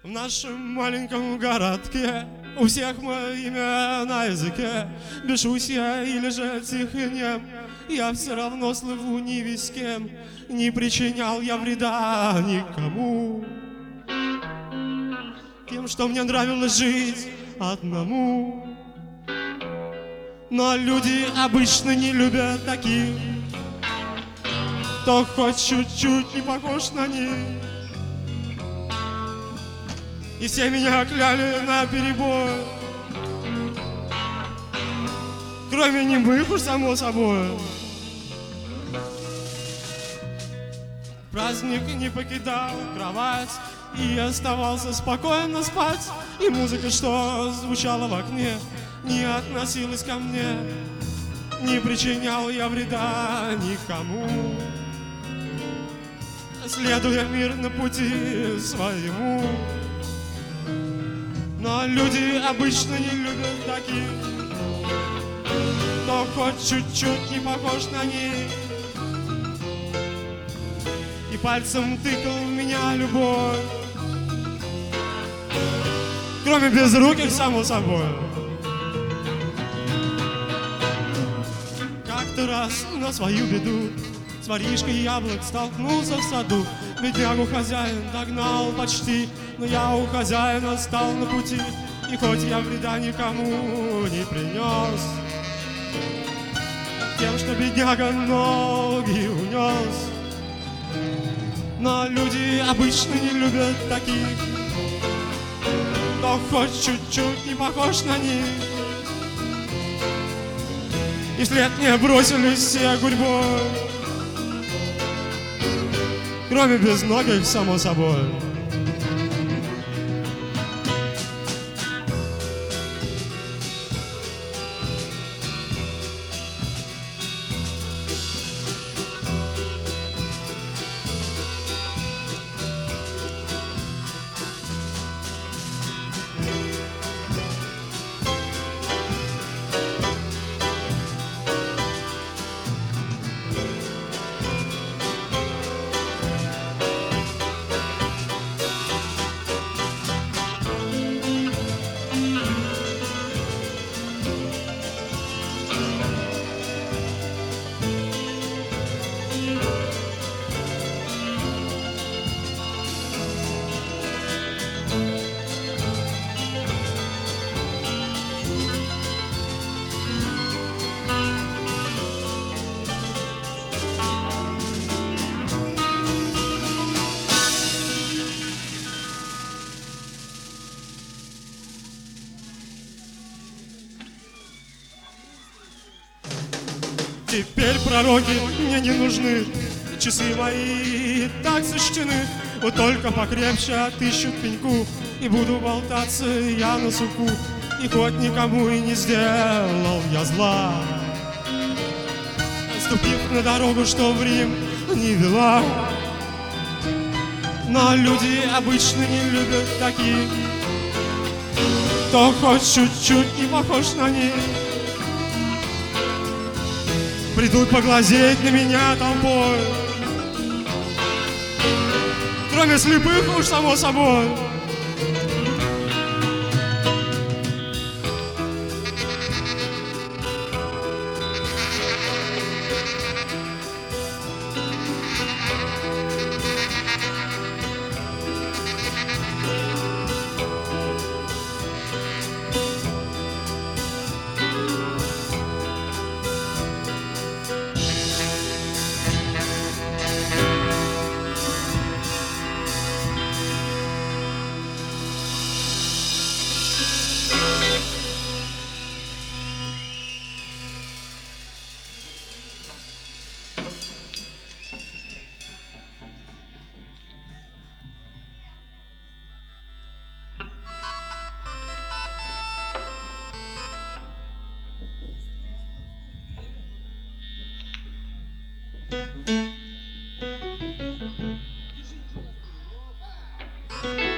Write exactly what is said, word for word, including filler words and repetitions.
В нашем маленьком городке у всех мое имя на языке. Бешусь я или же тих и нем, я все равно слыву ни весь кем. Не причинял я вреда никому тем, что мне нравилось жить одному. Но люди обычно не любят таких, кто хоть чуть-чуть не похож на них. И все меня кляли наперебой, кроме немых уж само собой. Праздник не покидал кровать и оставался спокойно спать. И музыка, что звучала в окне, не относилась ко мне. Не причинял я вреда никому, следуя мирно пути своему. Но люди обычно не любят таких, кто хоть чуть-чуть не похож на них. И пальцем тыкал в меня любовь, кроме безруких, само собой. Как-то раз на свою беду с воришкой яблок столкнулся в саду. Беднягу хозяин догнал почти, но я у хозяина стал на пути. И хоть я вреда никому не принес тем, что бедняга ноги унес, но люди обычно не любят таких, кто хоть чуть-чуть не похож на них. И вслед мне бросились все гурьбой, кроме безногих, само собой. Теперь пророки мне не нужны, часы мои так сочтены. Вот только покрепче отыщут пеньку, и буду болтаться я на суку. И хоть никому и не сделал я зла, ступив на дорогу, что в Рим не вела. Но люди обычно не любят таких, кто хоть чуть-чуть не похож на них. Придут поглазеть на меня толпой, кроме слепых уж само собой. Thank you.